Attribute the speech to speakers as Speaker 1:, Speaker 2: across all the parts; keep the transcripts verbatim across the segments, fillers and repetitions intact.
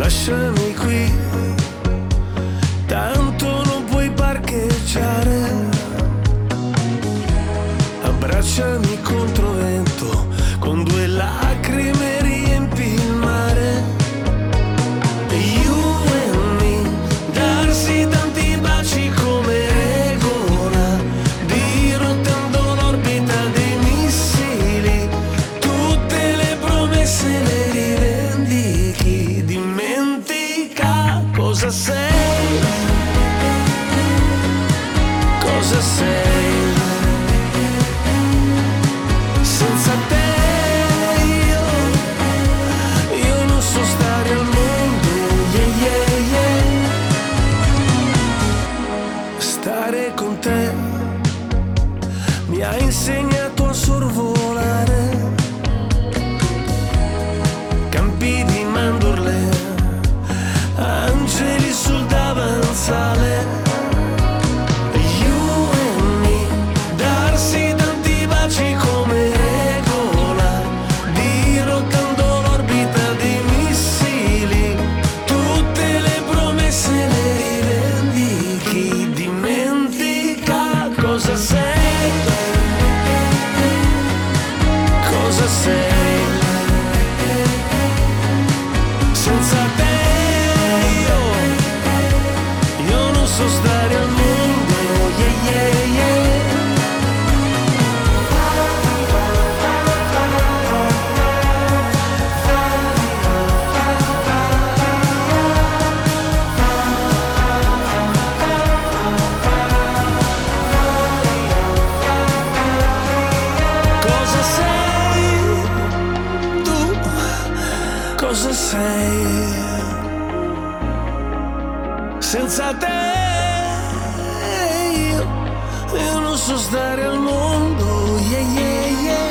Speaker 1: lasciami qui, tanto non puoi parcheggiare. Abbracciami contro vento, con due lacrime riempi il mare. You and me, darsi tanti baci come regola, dirottando l'orbita dei missili. Tutte le promesse le rivendichi, dimentica cosa sei, cosa sei. Senza te io, io non so stare al mondo, yeah, yeah, yeah. Stare con te mi ha insegnato a sorvolare campi di mandorle, angeli sul davanzale. You and me, darsi tanti baci come regola, dirottando l'orbita dei missili. Tutte le promesse le rivendichi, dimentica cosa sei, cosa sei. Senza te io, io non so stare al mondo, yeah, yeah, yeah. Cosa sei tu? Cosa sei? Senza te io, io non so stare al mondo, yeah, yeah, yeah.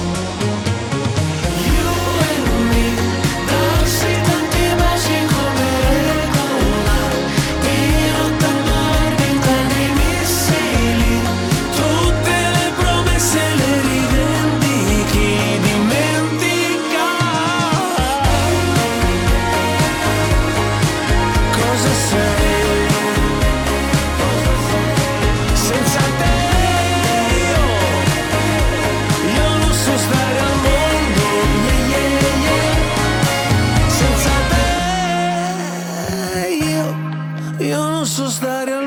Speaker 1: You and me, darsi tanti baci come regola, dirottando l'orbita dei missili. Tutte le promesse le rivendichi, dimentica cosa sei. Senza te io, io non so stare al mondo, yeah, yeah, yeah. Senza te io, io non so stare al mondo.